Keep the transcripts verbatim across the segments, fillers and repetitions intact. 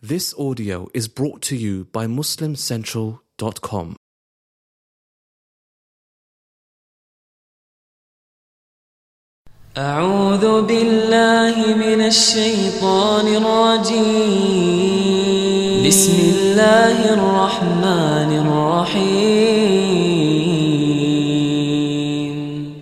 This audio is brought to you by Muslim Central dot com. أعوذ بالله من الشيطان الرجيم بسم الله الرحمن الرحيم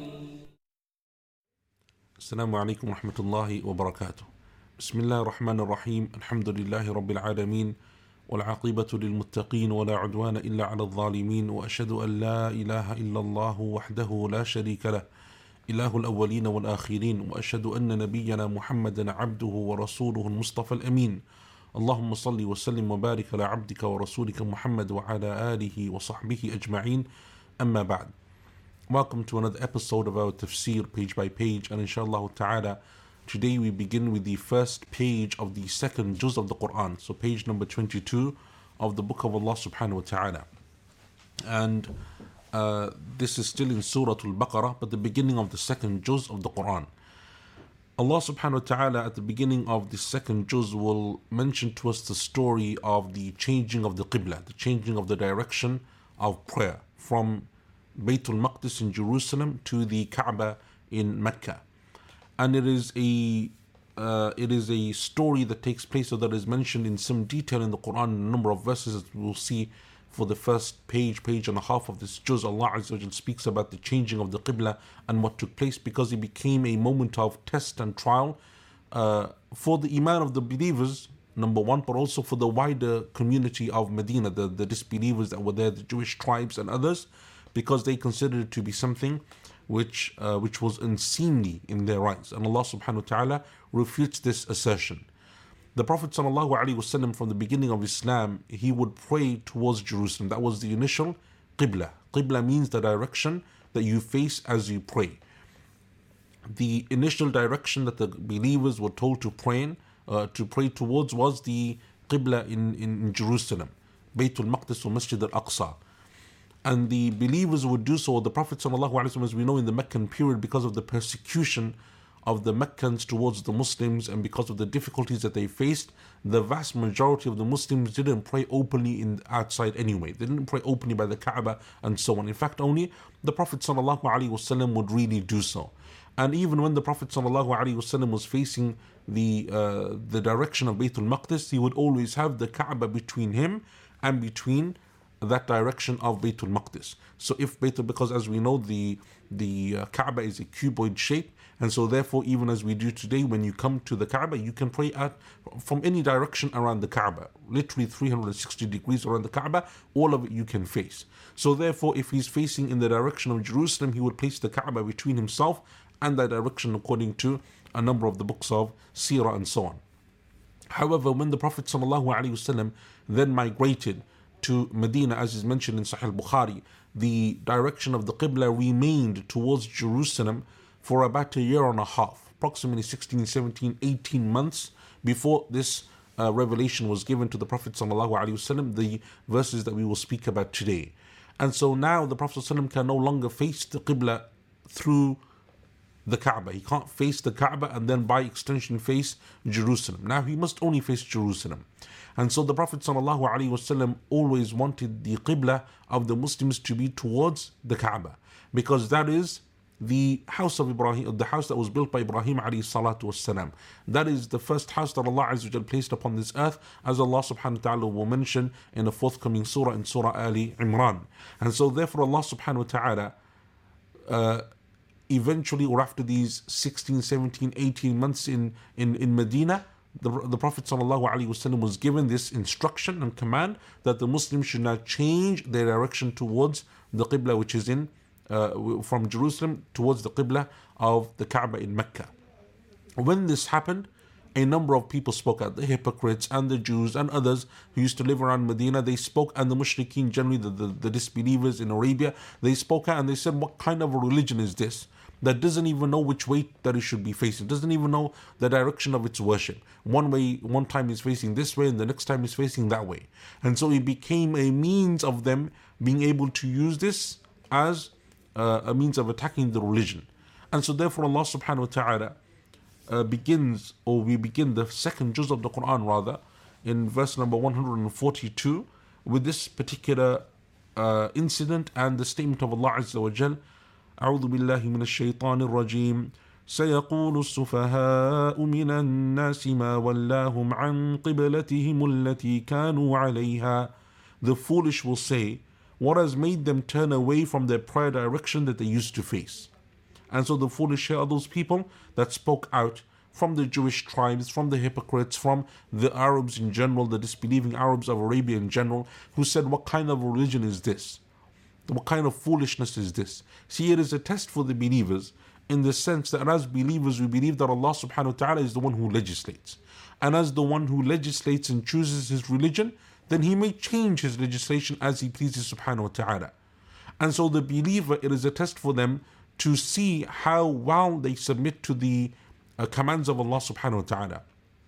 السلام عليكم ورحمة الله وبركاته. بسم الله الرحمن الرحيم. الحمد لله رب العالمين والعاقبة للمتقين ولا عدوان إلا على الظالمين، وأشهد أن لا إله إلا الله وحده لا شريك له إله الأولين والآخرين، وأشهد أن نبينا محمدا عبده ورسوله المصطفى الأمين. اللهم صل وسلم وبارك على عبدك ورسولك محمد وعلى آله وصحبه أجمعين. أما بعد. Welcome to another episode of our tafsir, page by page, and inshallah ta'ala, today we begin with the first page of the second juz of the Quran, so page number twenty-two of the book of Allah subhanahu wa ta'ala. And uh, this is still in Surah Al-Baqarah, but the beginning of the second juz of the Quran. Allah subhanahu wa ta'ala at the beginning of the second juz will mention to us the story of the changing of the Qibla, the changing of the direction of prayer from Baytul Maqdis in Jerusalem to the Kaaba in Mecca. And it is a uh, it is a story that takes place, or that is mentioned in some detail in the Quran, in a number of verses that we will see for the first page, page and a half of this juz. Allah Azza wa Jal speaks about the changing of the Qibla and what took place, because it became a moment of test and trial uh, for the Iman of the believers, number one, but also for the wider community of Medina, the, the disbelievers that were there, the Jewish tribes and others, because they considered it to be something which uh, which was unseemly in their eyes. And Allah subhanahu wa ta'ala refutes this assertion. The Prophet sallallahu alaihi wasallam, from the beginning of Islam, he would pray towards Jerusalem. That was the initial Qibla. Qibla means the direction that you face as you pray. The initial direction that the believers were told to pray in, uh, to pray towards was the Qibla in, in, in Jerusalem, Baytul Maqdis or Masjid al-Aqsa. And the believers would do so, the Prophet ﷺ, as we know, in the Meccan period, because of the persecution of the Meccans towards the Muslims and because of the difficulties that they faced, the vast majority of the Muslims didn't pray openly in outside anyway. They didn't pray openly by the Kaaba and so on. In fact, only the Prophet ﷺ would really do so. And even when the Prophet ﷺ was facing the uh, the direction of Baytul Maqdis, he would always have the Kaaba between him and between that direction of Baytul Maqdis. So if Baytul, because as we know, the the uh, Kaaba is a cuboid shape, and so therefore, even as we do today, when you come to the Kaaba, you can pray at from any direction around the Kaaba, literally three hundred sixty degrees around the Kaaba, all of it you can face. So therefore, if he's facing in the direction of Jerusalem, he would place the Kaaba between himself and that direction, according to a number of the books of Seerah and so on. However, when the Prophet ﷺ then migrated to Medina, as is mentioned in Sahih Bukhari, the direction of the Qibla remained towards Jerusalem for about a year and a half, approximately sixteen, seventeen, eighteen months before this uh, revelation was given to the Prophet ﷺ, the verses that we will speak about today. And so now the Prophet ﷺ can no longer face the Qibla through the Kaaba. He can't face the Kaaba and then by extension face Jerusalem. Now he must only face Jerusalem. And so the Prophet ﷺ always wanted the Qibla of the Muslims to be towards the Kaaba, because that is the house of Ibrahim, the house that was built by Ibrahim alayhi salatu wassalam. That is the first house that Allah Azza wa Jal placed upon this earth, as Allah subhanahu wa ta'ala will mention in a forthcoming surah, in Surah Ali Imran. And so therefore Allah subhanahu wa ta'ala uh, eventually, or after these sixteen, seventeen, eighteen months in, in, in Medina, the, the Prophet ﷺ was given this instruction and command that the Muslims should now change their direction towards the Qibla, which is in uh, from Jerusalem towards the Qibla of the Kaaba in Mecca. When this happened, a number of people spoke out, the hypocrites and the Jews and others who used to live around Medina. They spoke, and the mushrikeen, generally the, the, the disbelievers in Arabia, they spoke out and they said, what kind of a religion is this that doesn't even know which way that it should be facing, doesn't even know the direction of its worship? One way, one time is facing this way and the next time is facing that way. And so it became a means of them being able to use this as uh, a means of attacking the religion. And so therefore Allah subhanahu wa ta'ala uh, begins, or we begin the second juz of the Quran rather, in verse number one hundred forty-two with this particular uh, incident and the statement of Allah Azza wa Jal. أعوذ بالله من الشيطان الرجيم سيقول السفهاء من الناس ما ولاهم عن قبلتهم التي كانوا عليها. The foolish will say, what has made them turn away from their prior direction that they used to face? And so the foolish here are those people that spoke out from the Jewish tribes, from the hypocrites, from the Arabs in general, the disbelieving Arabs of Arabia in general, who said, what kind of religion is this? What kind of foolishness is this? See, it is a test for the believers in the sense that as believers, we believe that Allah subhanahu wa ta'ala is the one who legislates. And as the one who legislates and chooses his religion, then he may change his legislation as he pleases subhanahu wa ta'ala. And so the believer, it is a test for them to see how well they submit to the uh, commands of Allah subhanahu wa ta'ala.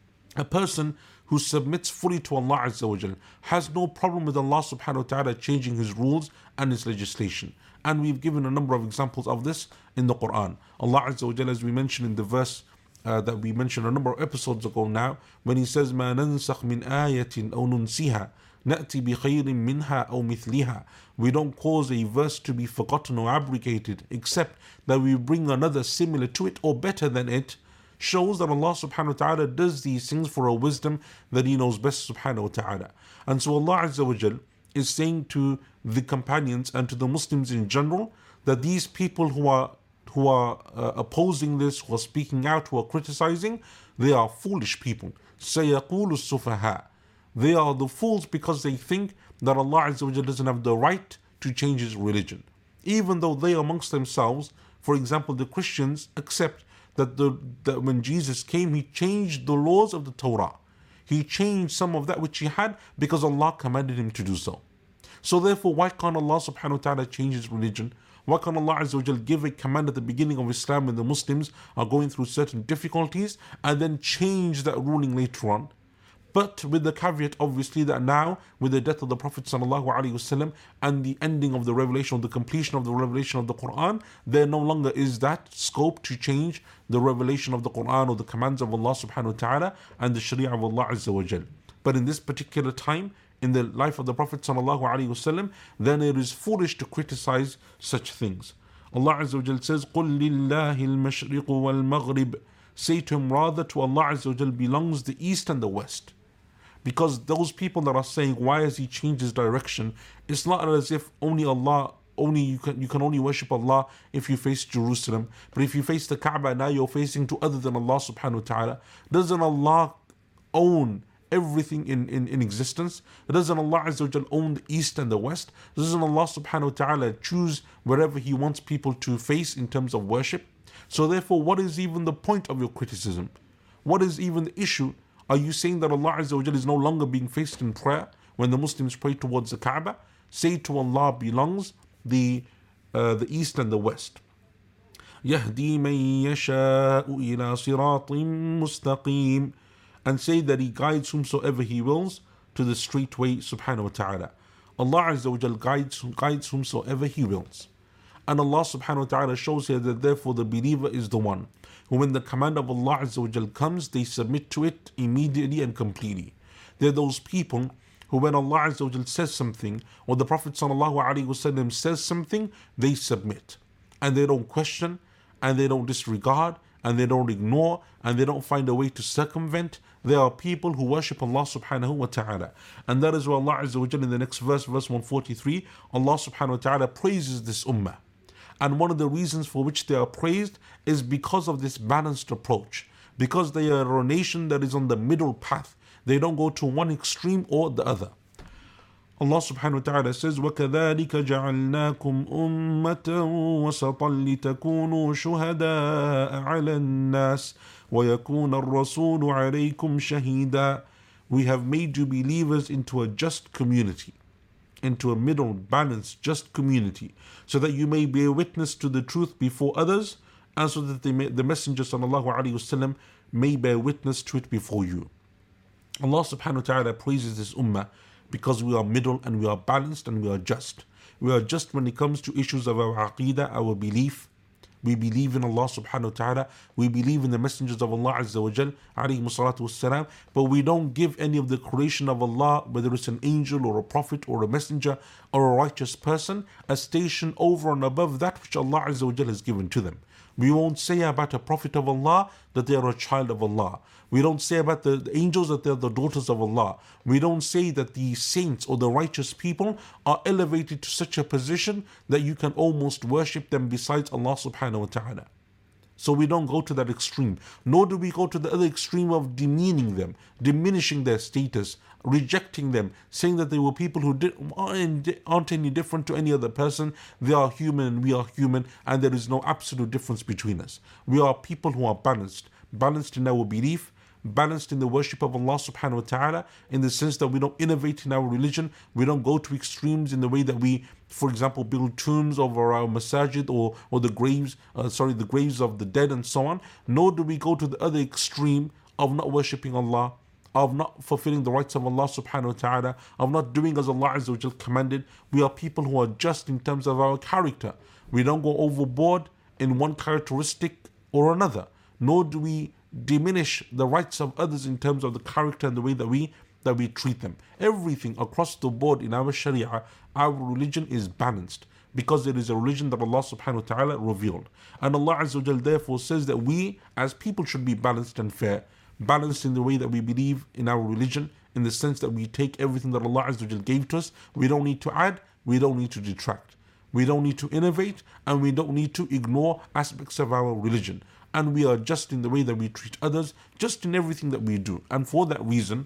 A person who submits fully to Allah Azza wa Jal has no problem with Allah subhanahu wa ta'ala changing his rules and his legislation. And we've given a number of examples of this in the Quran. Allah Azza wa Jal, as we mentioned in the verse uh, that we mentioned a number of episodes ago now, when he says, مَا نَنْسَخْ مِنْ آيَةٍ أَوْ نُنْسِهَا نَأْتِ بِخَيْرٍ مِنْهَا أَوْ مِثْلِهَا. We don't cause a verse to be forgotten or abrogated, except that we bring another similar to it or better than it. Shows that Allah subhanahu wa ta'ala does these things for a wisdom that He knows best subhanahu wa ta'ala. And so Allah Azza wa Jal is saying to the companions and to the Muslims in general that these people who are who are uh, opposing this, who are speaking out, who are criticizing, they are foolish people. سَيَقُولُ السُّفَهَاء. They are the fools because they think that Allah Azza wa Jal doesn't have the right to change His religion. Even though they amongst themselves, for example, the Christians accept that, the, that when Jesus came, He changed the laws of the Torah. He changed some of that which He had because Allah commanded Him to do so. So therefore, why can't Allah subhanahu wa ta'ala change His religion? Why can't Allah Azza wa Jal give a command at the beginning of Islam when the Muslims are going through certain difficulties and then change that ruling later on? But with the caveat, obviously, that now, with the death of the Prophet ﷺ and the ending of the revelation, or the completion of the revelation of the Quran, there no longer is that scope to change the revelation of the Quran or the commands of Allah subhanahu wa ta'ala and the Sharia of Allah Azza wa Jal. But in this particular time, in the life of the Prophet ﷺ, then it is foolish to criticize such things. Allah Azza wa Jal says, قُلْ لِلَّهِ الْمَشْرِقُ وَالْمَغْرِبُ. Say to him, rather to Allah Azza wa Jal belongs the east and the west. Because those people that are saying, why has He changed His direction? It's not as if only Allah, only you can you can only worship Allah if you face Jerusalem. But if you face the Kaaba, now you're facing to other than Allah subhanahu wa ta'ala. Doesn't Allah own everything in, in, in existence? Doesn't Allah Azza wa Jal own the east and the west? Doesn't Allah subhanahu wa ta'ala choose wherever He wants people to face in terms of worship? So therefore, what is even the point of your criticism? What is even the issue? Are you saying that Allah Azza wa Jal is no longer being faced in prayer when the Muslims pray towards the Kaaba? Say to Allah belongs the uh, the east and the west. يَهْدِي مَن يَشَاءُ إِلَى صِرَاطٍ مُسْتَقِيمٍ. And say that He guides whomsoever He wills to the straight way subhanahu wa ta'ala. Allah Azza wa Jal guides, guides whomsoever He wills. And Allah subhanahu wa ta'ala shows here that therefore the believer is the one who, when the command of Allah Azza wa Jal comes, they submit to it immediately and completely. They're those people who, when Allah Azza wa Jal says something, or the Prophet sallallahu alaihi wasallam says something, they submit. And they don't question, and they don't disregard, and they don't ignore, and they don't find a way to circumvent. They are people who worship Allah subhanahu wa ta'ala. And that is why Allah Azza wa Jal in the next verse, verse one forty-three, Allah subhanahu wa ta'ala praises this ummah. And one of the reasons for which they are praised is because of this balanced approach. Because they are a nation that is on the middle path. They don't go to one extreme or the other. Allah subhanahu wa ta'ala says, وَكَذَلِكَ جَعَلْنَاكُمْ أُمَّةً وَسَطًا لِتَكُونُوا شُهَدَاءَ عَلَى النَّاسِ وَيَكُونَ الرَّسُولُ عَلَيْكُمْ شَهِيدًا. We have made you believers into a just community, into a middle, balanced, just community, so that you may bear witness to the truth before others, and so that they may, the Messenger sallallahu alaihi wasallam may bear witness to it before you. Allah subhanahu wa ta'ala praises this ummah because we are middle and we are balanced and we are just. We are just when it comes to issues of our aqeedah, our belief. We believe in Allah subhanahu wa ta'ala. We believe in the messengers of Allah Azza wa Jal, alayhi salatu wassalam. But we don't give any of the creation of Allah, whether it's an angel or a prophet or a messenger or a righteous person, a station over and above that which Allah Azza wa Jal has given to them. We won't say about a prophet of Allah that they are a child of Allah. We don't say about the, the angels that they are the daughters of Allah. We don't say that the saints or the righteous people are elevated to such a position that you can almost worship them besides Allah subhanahu wa ta'ala. So we don't go to that extreme. Nor do we go to the other extreme of demeaning them, diminishing their status, rejecting them, saying that they were people who did, aren't any different to any other person. They are human and we are human, and there is no absolute difference between us. We are people who are balanced, balanced in our belief, balanced in the worship of Allah subhanahu wa ta'ala, in the sense that we don't innovate in our religion. We don't go to extremes in the way that we, for example, build tombs over our masajid or, or the graves, uh, sorry, the graves of the dead and so on. Nor do we go to the other extreme of not worshipping Allah, of not fulfilling the rights of Allah subhanahu wa ta'ala, of not doing as Allah Azza wa Jal commanded. We are people who are just in terms of our character. We don't go overboard in one characteristic or another, nor do we diminish the rights of others in terms of the character and the way that we that we treat them. Everything across the board in our Sharia, our religion is balanced, because it is a religion that Allah subhanahu wa ta'ala revealed. And Allah Azza wa Jal therefore says that we as people should be balanced and fair, balanced in the way that we believe in our religion, in the sense that we take everything that Allah Azza wa Jal gave to us. We don't need to add, we don't need to detract, we don't need to innovate, and we don't need to ignore aspects of our religion. And we are just in the way that we treat others, just in everything that we do. And for that reason,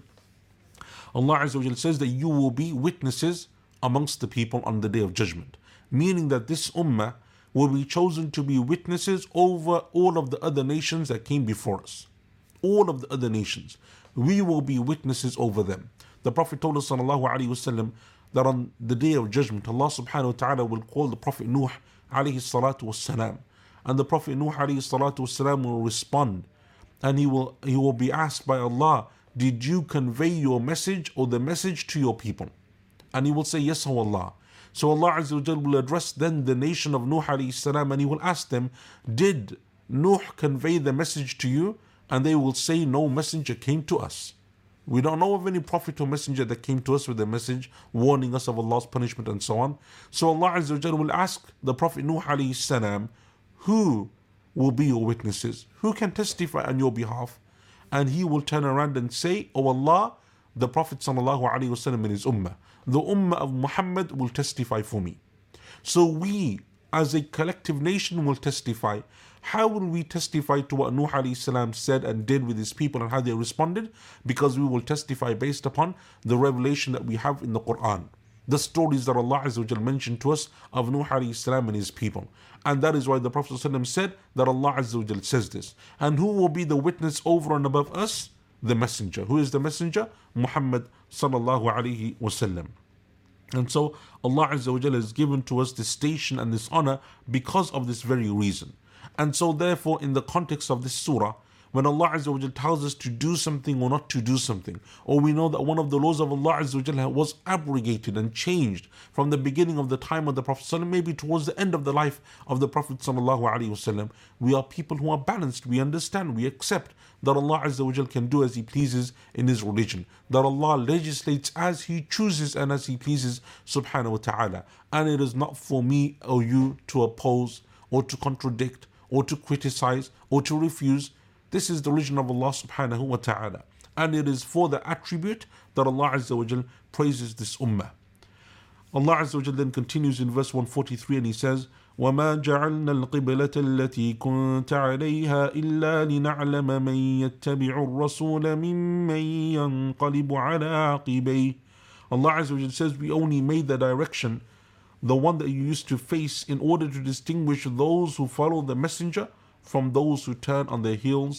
Allah Azza wa Jal says that you will be witnesses amongst the people on the Day of Judgment. Meaning that this ummah will be chosen to be witnesses over all of the other nations that came before us. All of the other nations. We will be witnesses over them. The Prophet told us sallallahu alayhi wasallam that on the Day of Judgment, Allah subhanahu wa ta'ala will call the Prophet Nuh alayhi salatu wassalam. And the Prophet Nuh alayhi salatu wassalam will respond, and he will he will be asked by Allah, did you convey your message or the message to your people? And he will say, yes, O Allah. So Allah Azza wa Jal will address then the nation of Nuh alayhi salam, and he will ask them, did Nuh convey the message to you? And they will say, no messenger came to us. We don't know of any prophet or messenger that came to us with a message warning us of Allah's punishment and so on. So Allah Azza wa Jal will ask the Prophet Nuh alayhi salam, who will be your witnesses? Who can testify on your behalf? And he will turn around and say, oh Allah, the Prophet sallallahu alaihi wasallam and his ummah, the ummah of Muhammad will testify for me. So we as a collective nation will testify. How will we testify to what Nuh alayhi salam said and did with his people and how they responded? Because we will testify based upon the revelation that we have in the Quran, the stories that Allah Azza wa Jal mentioned to us of Nuh alayhi salam and his people. And that is why the Prophet ﷺ said that Allah Azza wa Jal says this. And who will be the witness over and above us? The messenger. Who is the messenger? Muhammad sallallahu alayhi wasallam. And so Allah Azza wa Jal has given to us this station and this honor because of this very reason. And so therefore, in the context of this surah, when Allah Azza wa Jal tells us to do something or not to do something, or we know that one of the laws of Allah Azza wa Jal was abrogated and changed from the beginning of the time of the Prophet ﷺ, maybe towards the end of the life of the Prophet ﷺ, we are people who are balanced. We understand, we accept that Allah Azza wa Jal can do as He pleases in His religion, that Allah legislates as He chooses and as He pleases subhanahu wa ta'ala. And it is not for me or you to oppose or to contradict or to criticize or to refuse. This is the religion of Allah subhanahu wa ta'ala. And it is for the attribute that Allah Azza wa Jal praises this ummah. Allah Azza wa Jal then continues in verse one forty-three and He says, وَمَا جَعَلْنَا الْقِبْلَةَ الَّتِي كُنْتَ عَلَيْهَا إِلَّا لِنَعْلَمَ مَنْ يَتَّبِعُ الرَّسُولَ مِمَّنْ يَنْقَلِبُ عَلَىٰ عَقِبَيْهِ. Allah Azza wa Jal says, we only made the direction, the one that you used to face, in order to distinguish those who follow the messenger from those who turn on their heels.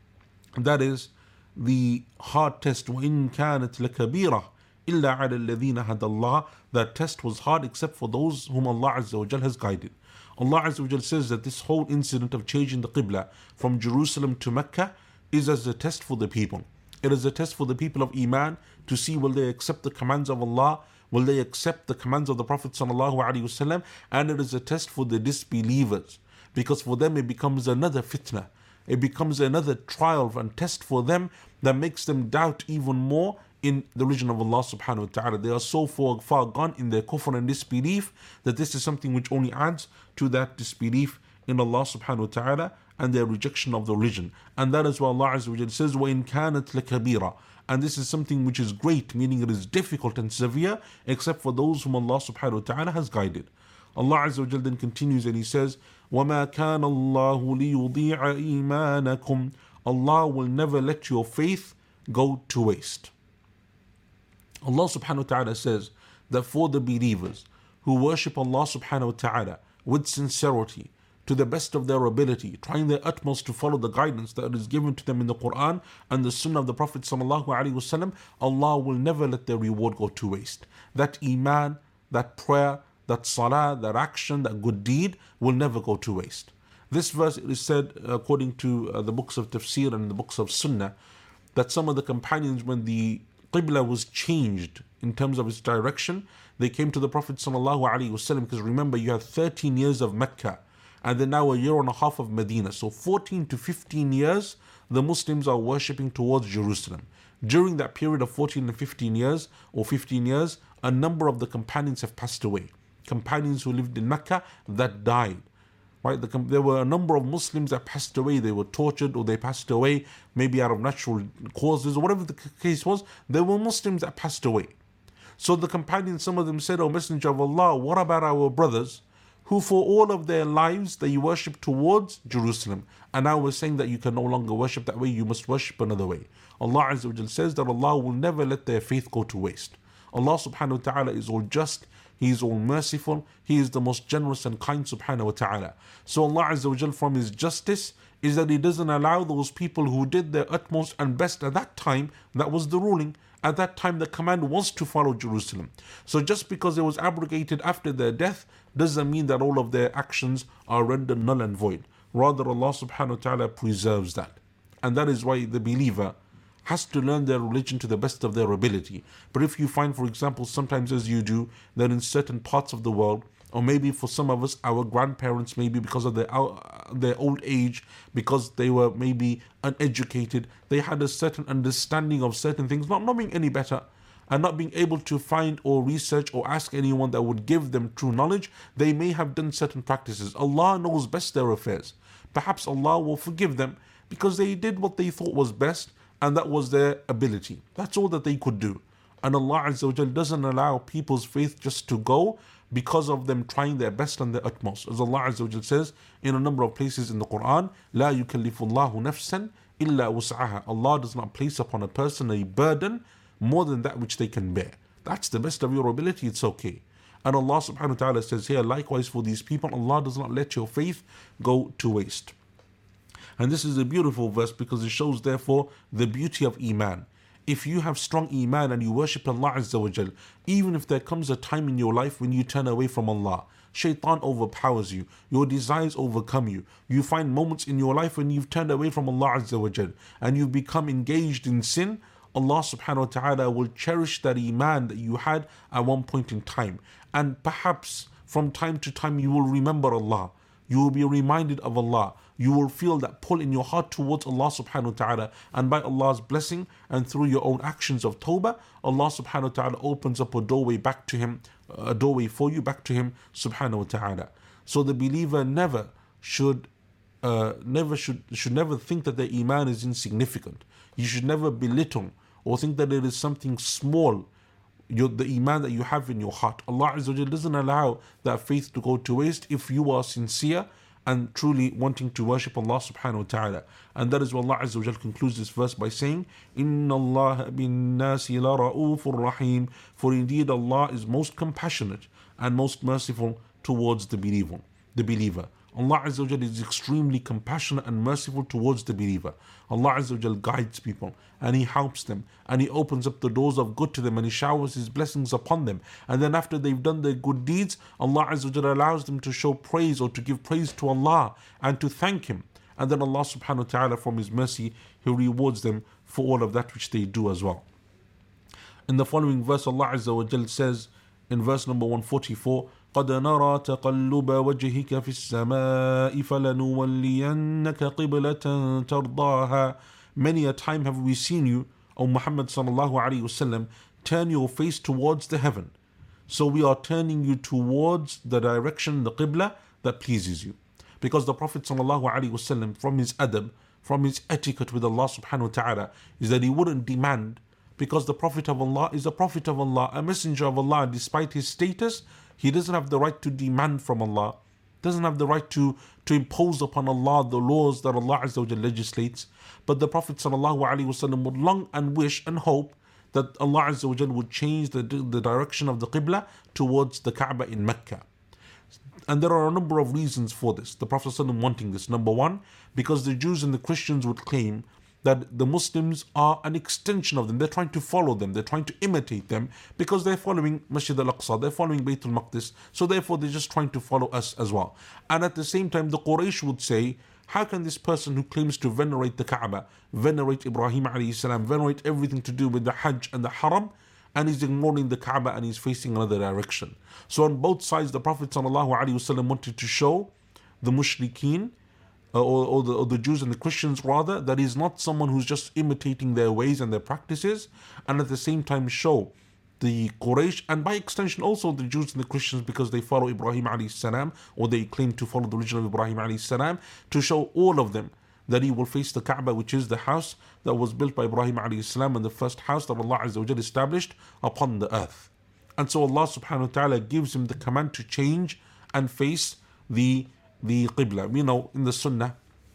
That is the hard test. وَإِن كَانَتْ لَكَبِيرَةً إِلَّا عَلَى الَّذِينَ هَدَى اللَّهُ. That test was hard except for those whom Allah Azza wa Jal has guided. Allah Azza wa Jal says that this whole incident of changing the Qibla from Jerusalem to Mecca is as a test for the people. It is a test for the people of Iman to see will they accept the commands of Allah, will they accept the commands of the Prophet sallallahu alaihi wasallam, and it is a test for the disbelievers. because for them it becomes another fitna. It becomes another trial and test for them that makes them doubt even more in the religion of Allah subhanahu wa ta'ala. They are so far, far gone in their kufr and disbelief that this is something which only adds to that disbelief in Allah subhanahu wa ta'ala and their rejection of the religion. And that is why Allah Azza wa Jalla says, وَإِن كَانَتْ لَكَبِيرًا. And this is something which is great, meaning it is difficult and severe, except for those whom Allah subhanahu wa ta'ala has guided. Allah Azza wa Jalla then continues and He says, وَمَا كَانَ اللَّهُ لِيُضِيعَ إِيمَانَكُمْ. Allah will never let your faith go to waste. Allah subhanahu wa ta'ala says that for the believers who worship Allah subhanahu wa ta'ala with sincerity, to the best of their ability, trying their utmost to follow the guidance that is given to them in the Quran and the Sunnah of the Prophet sallallahu alaihi wasallam, Allah will never let their reward go to waste. That iman, that prayer, that salah, that action, that good deed will never go to waste. This verse, it is said, according to uh, the books of tafsir and the books of Sunnah, that some of the companions, when the Qibla was changed in terms of its direction, they came to the Prophet sallallahu alaihi wasallam, because remember, you have thirteen years of Mecca and then now a year and a half of Medina. So fourteen to fifteen years, the Muslims are worshipping towards Jerusalem. During that period of fourteen and fifteen years, or fifteen years, a number of the companions have passed away. Companions who lived in Mecca that died. Right? The, there were a number of Muslims that passed away. They were tortured or they passed away, maybe out of natural causes or whatever the case was. There were Muslims that passed away. So the companions, some of them said, "O Messenger of Allah, what about our brothers who for all of their lives they worship towards Jerusalem, and now we're saying that you can no longer worship that way, you must worship another way?" Allah Azza wa Jal says that Allah will never let their faith go to waste. Allah subhanahu wa ta'ala is all just, He is all merciful, He is the most generous and kind subhanahu wa ta'ala. So Allah Azza wa Jal, from His justice is that He doesn't allow those people who did their utmost and best at that time. That was the ruling. At that time the command was to follow Jerusalem. So just because it was abrogated after their death doesn't mean that all of their actions are rendered null and void. Rather, Allah subhanahu wa ta'ala preserves that. And that is why the believer has to learn their religion to the best of their ability. But if you find, for example, sometimes as you do, that in certain parts of the world, or maybe for some of us, our grandparents, maybe because of their, their old age, because they were maybe uneducated, they had a certain understanding of certain things, not knowing any better, and not being able to find or research or ask anyone that would give them true knowledge, they may have done certain practices. Allah knows best their affairs. Perhaps Allah will forgive them because they did what they thought was best, and that was their ability. That's all that they could do. And Allah Azza wa Jal doesn't allow people's faith just to go because of them trying their best and their utmost. As Allah Azza wa Jal says in a number of places in the Quran, لا يكلف الله نفسا إلا وسعها. Allah does not place upon a person a burden more than that which they can bear. That's the best of your ability, it's okay. And Allah subhanahu wa ta'ala says here, likewise for these people, Allah does not let your faith go to waste. And this is a beautiful verse because it shows therefore the beauty of Iman. If you have strong Iman and you worship Allah Azza wa Jal, even if there comes a time in your life when you turn away from Allah, Shaitan overpowers you, your desires overcome you, you find moments in your life when you've turned away from Allah Azza wa Jal and you've become engaged in sin, Allah subhanahu wa ta'ala will cherish that Iman that you had at one point in time. And perhaps from time to time you will remember Allah. You will be reminded of Allah. You will feel that pull in your heart towards Allah subhanahu wa ta'ala. And by Allah's blessing and through your own actions of tawbah, Allah subhanahu wa ta'ala opens up a doorway back to Him, a doorway for you back to Him subhanahu wa ta'ala. So the believer never should uh, never should should never think that their Iman is insignificant. You should never belittle or think that it is something small, your, the Iman that you have in your heart. Allah Azza wa Jalla doesn't allow that faith to go to waste if you are sincere and truly wanting to worship Allah subhanahu wa ta'ala. And that is why Allah Azza wa Jalla concludes this verse by saying, Inna Allah bin nasi la ra'ufur rahim. For indeed Allah is most compassionate and most merciful towards the believer. The believer. Allah Azza wa Jalla is extremely compassionate and merciful towards the believer. Allah Azza wa Jalla guides people and He helps them and He opens up the doors of good to them and He showers His blessings upon them. And then after they've done their good deeds, Allah Azza wa Jalla allows them to show praise or to give praise to Allah and to thank Him. And then Allah subhanahu wa ta'ala, from His mercy, He rewards them for all of that which they do as well. In the following verse, Allah Azza wa Jalla says in verse number one forty-four, قَدْ قد نرى تقلب وجهك في السماء فلنولينك قبلة ترضاها. Many a time have we seen you, O Muhammad sallallahu alayhi wasallam, turn your face towards the heaven. So we are turning you towards the direction, the qibla that pleases you. Because the Prophet sallallahu alaihi wasallam, from his adab, from his etiquette with Allah subhanahu wa ta'ala, is that he wouldn't demand, because the Prophet of Allah is a Prophet of Allah, a messenger of Allah. Despite his status, he doesn't have the right to demand from Allah, doesn't have the right to, to impose upon Allah the laws that Allah Azza wa Jalla legislates. But the Prophet sallallahu alaihi wasallam would long and wish and hope that Allah Azza wa Jalla would change the, the direction of the qibla towards the Kaaba in Mecca. And there are a number of reasons for this, the Prophet ﷺ wanting this. Number one, because the Jews and the Christians would claim that the Muslims are an extension of them. They're trying to follow them. They're trying to imitate them because they're following Masjid al-Aqsa. They're following Bayt al-Maqdis. So therefore, they're just trying to follow us as well. And at the same time, the Quraysh would say, how can this person who claims to venerate the Kaaba, venerate Ibrahim alayhi salam, venerate everything to do with the Hajj and the Haram, and he's ignoring the Kaaba and he's facing another direction? So on both sides, the Prophet ﷺ wanted to show the mushrikeen, uh, or, or, the, or the Jews and the Christians rather, that he's not someone who's just imitating their ways and their practices, and at the same time show the Quraysh, and by extension also the Jews and the Christians, because they follow Ibrahim alayhi salam, or they claim to follow the religion of Ibrahim alayhi salam, to show all of them that he will face the Kaaba, which is the house that was built by Ibrahim alayhi salam, and the first house that Allah Azza wa Jalla established upon the earth. And so Allah subhanahu wa ta'ala gives him the command to change and face the, the Qibla. We know in the Sunnah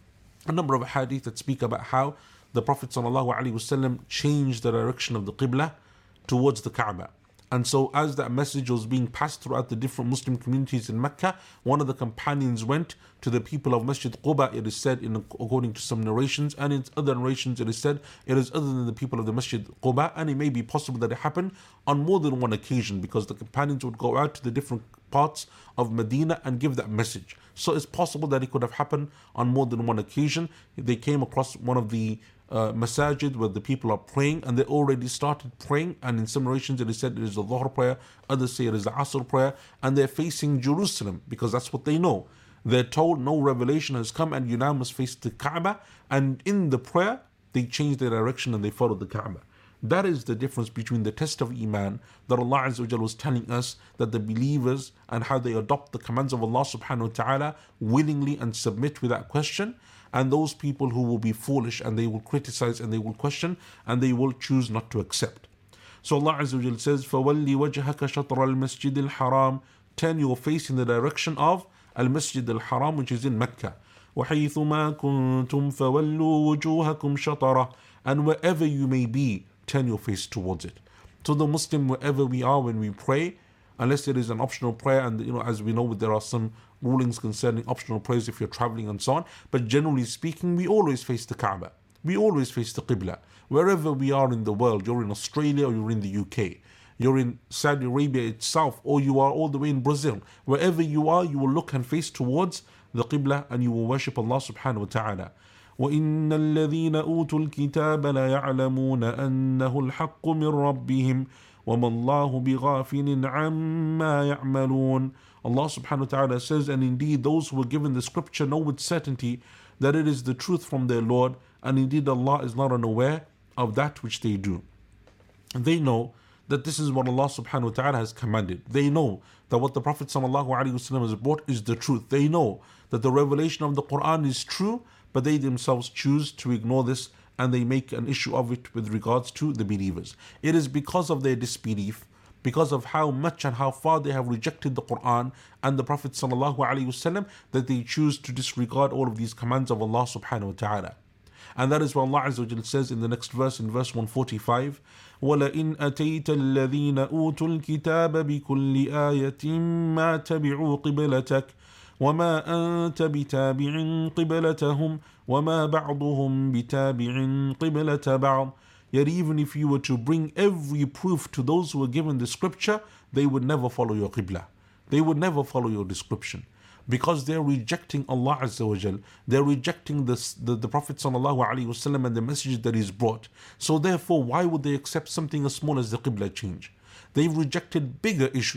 a number of hadith that speak about how the Prophet sallallahu alaihi wasallam changed the direction of the Qibla towards the Kaaba. And so as that message was being passed throughout the different Muslim communities in Mecca, one of the companions went to the people of Masjid Quba, it is said, in according to some narrations, and in other narrations it is said it is other than the people of the Masjid Quba, and it may be possible that it happened on more than one occasion, because the companions would go out to the different parts of Medina and give that message. So it's possible that it could have happened on more than one occasion. They came across one of the uh, masajid where the people are praying, and they already started praying, and in some narrations it is said it is the Dhuhr prayer, others say it is the Asr prayer, and they're facing Jerusalem because that's what they know. They're told no revelation has come and you now must face the Kaaba, and in the prayer they change their direction and they follow the Kaaba. That is the difference between the test of Iman that Allah Azza wa Jalla was telling us, that the believers and how they adopt the commands of Allah subhanahu wa ta'ala willingly and submit without question, and those people who will be foolish and they will criticize and they will question and they will choose not to accept. So Allah Azza wa Jalla says, فَوَلِّ وَجْهَكَ شَطْرَ الْمَسْجِدِ الْحَرَامِ, turn your face in the direction of Al-Masjid al-Haram, which is in Mecca. وَحَيْثُ مَا كُنْتُمْ فَوَلُّوا وُجُوهَكُمْ شَطَرَهُ, and wherever you may be, turn your face towards it. So the Muslim, wherever we are when we pray, unless it is an optional prayer, and you know, as we know, there are some rulings concerning optional prayers if you're traveling and so on, but generally speaking, we always face the Kaaba. We always face the Qibla. Wherever we are in the world, you're in Australia or you're in the U K, you're in Saudi Arabia itself, or you are all the way in Brazil, wherever you are, you will look and face towards the Qibla and you will worship Allah subhanahu wa ta'ala. وَإِنَّ الَّذِينَ أُوتُوا الْكِتَابَ لَيَعْلَمُونَ أَنَّهُ الْحَقُّ مِنْ رَبِّهِمْ وَمَا اللَّهُ بِغَافِلٍ عَمَّا يَعْمَلُونَ. Allah subhanahu wa ta'ala says, and indeed those who were given the scripture know with certainty that it is the truth from their Lord, and indeed Allah is not unaware of that which they do. And they know that this is what Allah subhanahu wa ta'ala has commanded. They know that what the Prophet sallallahu alaihi wasallam has brought is the truth. They know that the revelation of the Quran is true, but they themselves choose to ignore this and they make an issue of it with regards to the believers. It is because of their disbelief, because of how much and how far they have rejected the Quran and the Prophet sallallahu alaihi wasallam, that they choose to disregard all of these commands of Allah subhanahu wa ta'ala. And that is what Allah Azza wa Jalla says in the next verse, in verse one forty-five, وَلَئِنْ أَتَيْتَ الَّذِينَ أُوتُوا الْكِتَابَ بِكُلِّ آيَةٍ مَا تَبِعُوا قِبْلَتَكَ وَمَا أَنْتَ بِتَابِعٍ قِبْلَتَهُمْ وَمَا بَعْضُهُمْ بِتَابِعٍ قِبْلَةَ بَعْضٍ. Yet even if you were to bring every proof to those who were given the scripture, they would never follow your qibla. They would never follow your description. Because they're rejecting Allah Azza wa Jal, they're rejecting this, the, the Prophet Sallallahu Alaihi Wasallam and the message that he's brought. So therefore, why would they accept something as small as the Qibla change? They've rejected bigger issues.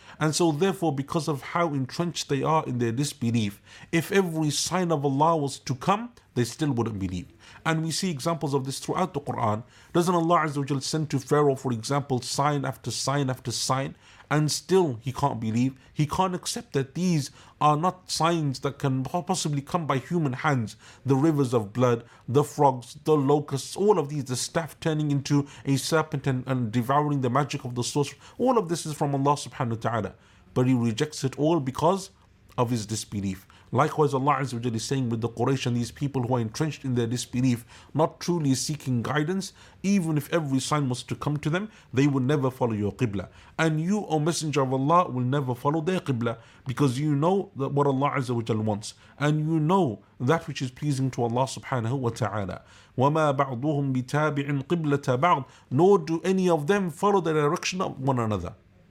And so therefore, because of how entrenched they are in their disbelief, if every sign of Allah was to come, they still wouldn't believe. And we see examples of this throughout the Quran. Doesn't Allah Azza wa Jal send to Pharaoh, for example, sign after sign after sign, and still he can't believe? He can't accept that these are not signs that can possibly come by human hands. The rivers of blood, the frogs, the locusts, all of these, the staff turning into a serpent and, and devouring the magic of the source. All of this is from Allah subhanahu wa ta'ala. But he rejects it all because of his disbelief. Likewise, Allah Azza wa Jalla is saying with the Quraysh and these people who are entrenched in their disbelief, not truly seeking guidance, even if every sign was to come to them, they would never follow your qibla. And you, O Messenger of Allah, will never follow their qibla, because you know that what Allah Azza wa Jalla wants, and you know that which is pleasing to Allah subhanahu wa ta'ala. وَمَا بَعْضُهُمْ بِتَابِعٍ قِبْلَةَ بَعْضٍ, nor do any of them follow the direction of one another.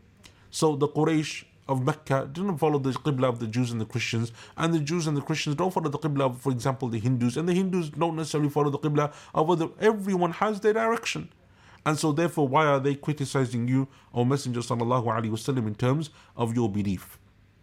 So the Quraysh of Mecca didn't follow the qibla of the Jews and the Christians, and the Jews and the Christians don't follow the qibla of, for example, the Hindus, and the Hindus don't necessarily follow the qibla of other. Everyone has their direction. And so therefore, why are they criticizing you, O Messenger sallallahu alaihi wasallam, in terms of your belief?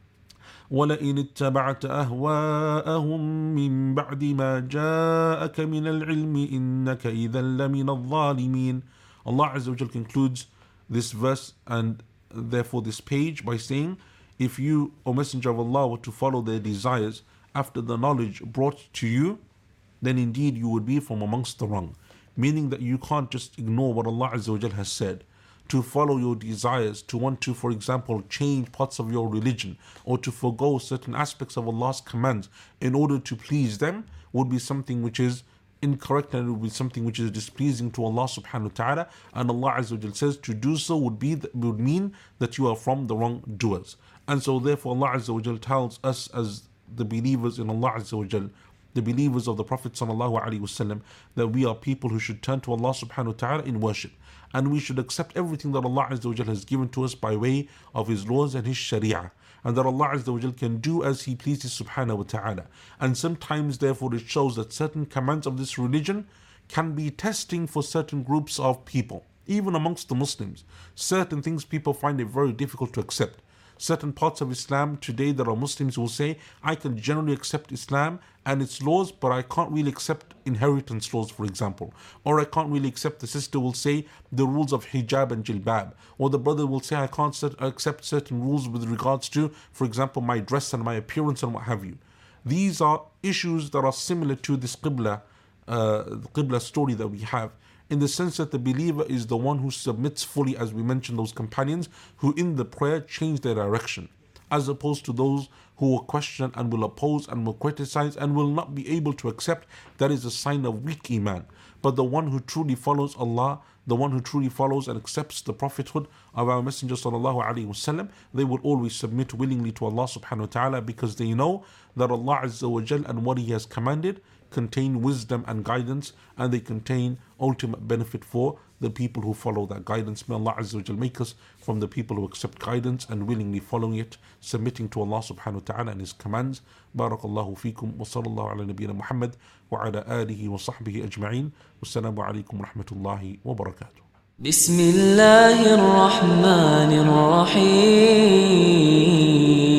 وَلَئِنِ اتَّبَعْتَ أَهْوَاءَهُمْ مِنْ بَعْدِ مَا جَاءَكَ مِنَ الْعِلْمِ إِنَّكَ إِذًا لَمِنَ الظَّالِمِينَ. Allah Azza wa Jal concludes this verse and therefore this page by saying, if you, O Messenger of Allah, were to follow their desires after the knowledge brought to you, then indeed you would be from amongst the wrong. Meaning that you can't just ignore what Allah Azza wa Jal has said. To follow your desires, to want to, for example, change parts of your religion, or to forego certain aspects of Allah's commands in order to please them, would be something which is incorrect, and it would be something which is displeasing to Allah subhanahu wa ta'ala. And Allah Azza wa Jal says to do so would be would mean that you are from the wrongdoers. And so therefore Allah Azza wa Jal tells us as the believers in Allah Azza wa Jal, the believers of the Prophet sallallahu alaihi wasallam, that we are people who should turn to Allah subhanahu wa ta'ala in worship, and we should accept everything that Allah Azza wa Jal has given to us by way of His laws and His sharia, and that Allah Azza wa Jal can do as He pleases subhanahu wa ta'ala. And sometimes therefore it shows that certain commands of this religion can be testing for certain groups of people, even amongst the Muslims. Certain things people find it very difficult to accept. Certain parts of Islam today, there are Muslims who will say, I can generally accept Islam and its laws, but I can't really accept inheritance laws, for example. Or I can't really accept, the sister will say, the rules of hijab and jilbab. Or the brother will say, I can't accept certain rules with regards to, for example, my dress and my appearance and what have you. These are issues that are similar to this qibla, uh, the qibla story that we have, in the sense that the believer is the one who submits fully, as we mentioned, those companions who in the prayer change their direction, as opposed to those who will question and will oppose and will criticize and will not be able to accept. That is a sign of weak iman. But the one who truly follows Allah, the one who truly follows and accepts the prophethood of our Messenger sallallahu alaihi wasallam, they will always submit willingly to Allah subhanahu wa ta'ala, because they know that Allah Azza wa Jal and what He has commanded contain wisdom and guidance, and they contain ultimate benefit for the people who follow that guidance. May Allah Azza wa Jal make us from the people who accept guidance and willingly following it, submitting to Allah subhanahu wa ta'ala and His commands. Barakallahu feekum wa sallallahu ala nabiyyina Muhammad wa ala alihi wa sahbihi ajma'in. Wassalamu alaikum wa rahmatullahi wa barakatuh. بسم الله الرحمن الرحيم